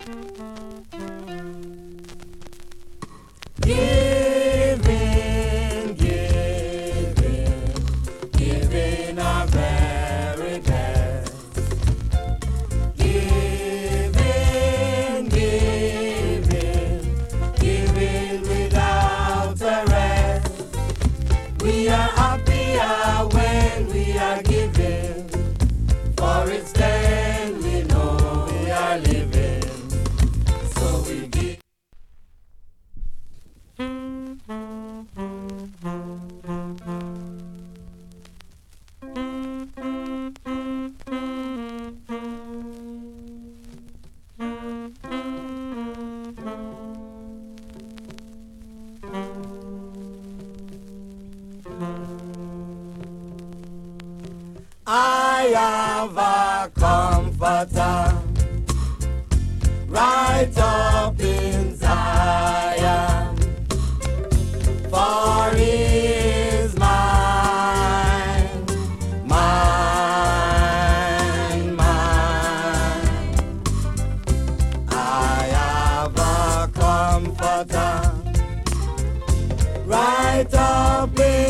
Giving, giving, giving our very best. Giving, giving, giving without a rest. We are happier when we are giving, for it's then we know we are living. So we give. I have a comforter right up in Zion, for he is mine, mine, mine. I have a comforter right up in